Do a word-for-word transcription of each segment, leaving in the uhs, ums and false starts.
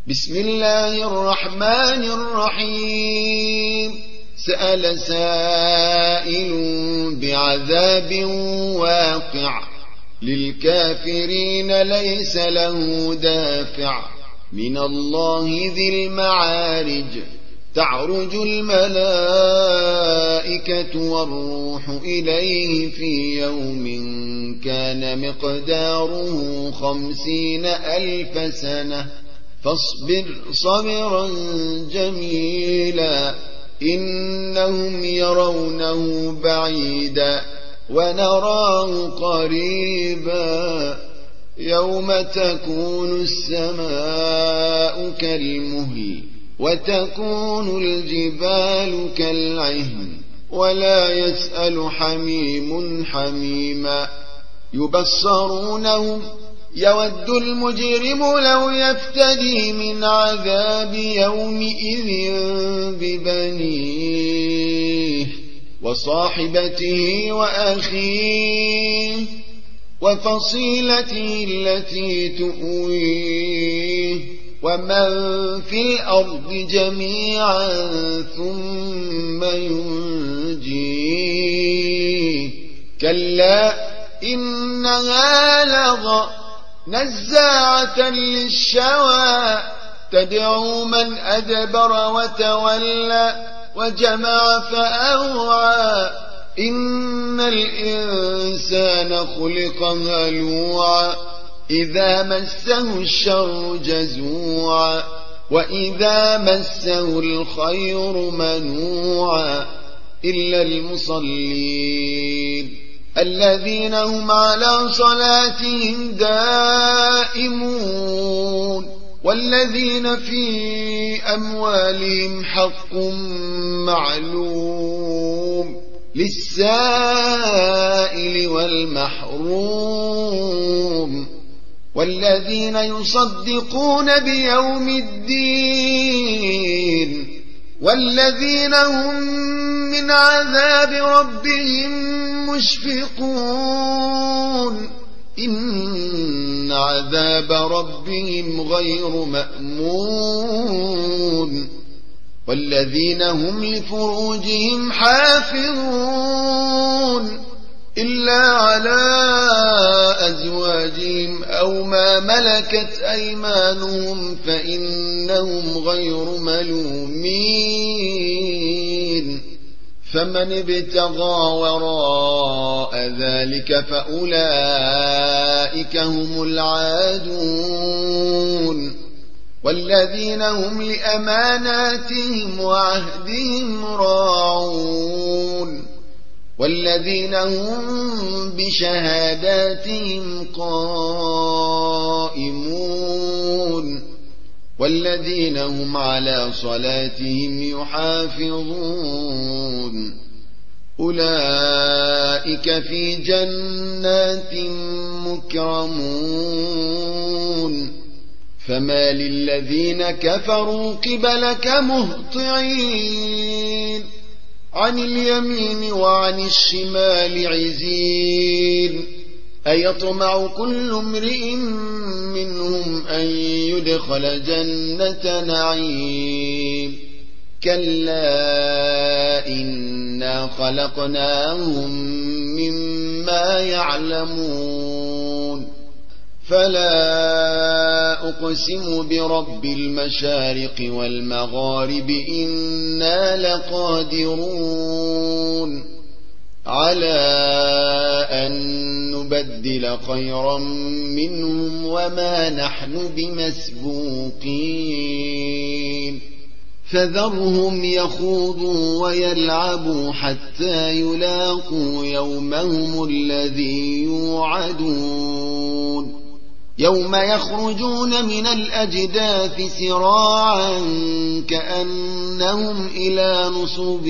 بسم الله الرحمن الرحيم. سأل سائل بعذاب واقع للكافرين ليس له دافع من الله ذي المعارج. تعرج الملائكة والروح إليه في يوم كان مقداره خمسين ألف سنة فاصبر صبرا جميلا إنهم يرونه بعيدا ونراه قريبا يوم تكون السماء كالمهل وتكون الجبال كالعهن ولا يسأل حميم حميما. يبصرونهم يود المجرم لو يفتدي من عذاب يومئذ ببنيه وصاحبته وأخيه وفصيلته التي تؤويه ومن في الأرض جميعا ثم ينجيه. كلا إنها لظى نزاعة للشوى تدعو من أدبر وتولى وجمع فأوعى. إن الإنسان خلق هلوعا إذا مسه الشر جزوعا وإذا مسه الخير منوعا إلا المصلين الذين هم على صلاتهم دائمون والذين في أموالهم حق معلوم للسائل والمحروم والذين يصدقون بيوم الدين والذين هم من عذاب ربهم مشفقون إن عذاب ربهم غير مأمون والذين هم لفروجهم حافظون إلا على أزواجهم أو ما ملكت أيمانهم فإنهم غير ملومين. فمن ابتغى وراء ذلك فأولئك هم العادون والذين هم لأماناتهم وعهدهم راعون والذين هم بشهاداتهم قائمون والذين هم على صلاتهم يحافظون أولئك في جنات مكرمون. فما للذين كفروا قبلك مهطعين عن اليمين وعن الشمال عزين. أيطمع كل امرئ منهم أن يدخل جنة نعيم كلا إنا خلقناهم مما يعلمون. فلا أقسم برب المشارق والمغارب إنا لقادرون على أن نبدل خيرا منهم وما نحن بمسبوقين. فذرهم يخوضوا ويلعبوا حتى يلاقوا يومهم الذي يوعدون يوم يخرجون من الأجداث سراعا كأنهم إلى نصب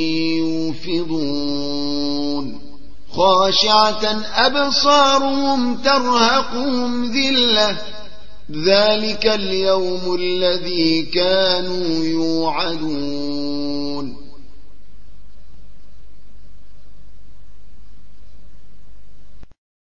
يوفضون خاشعة أبصارهم ترهقهم ذلة ذلك اليوم الذي كانوا يوعدون.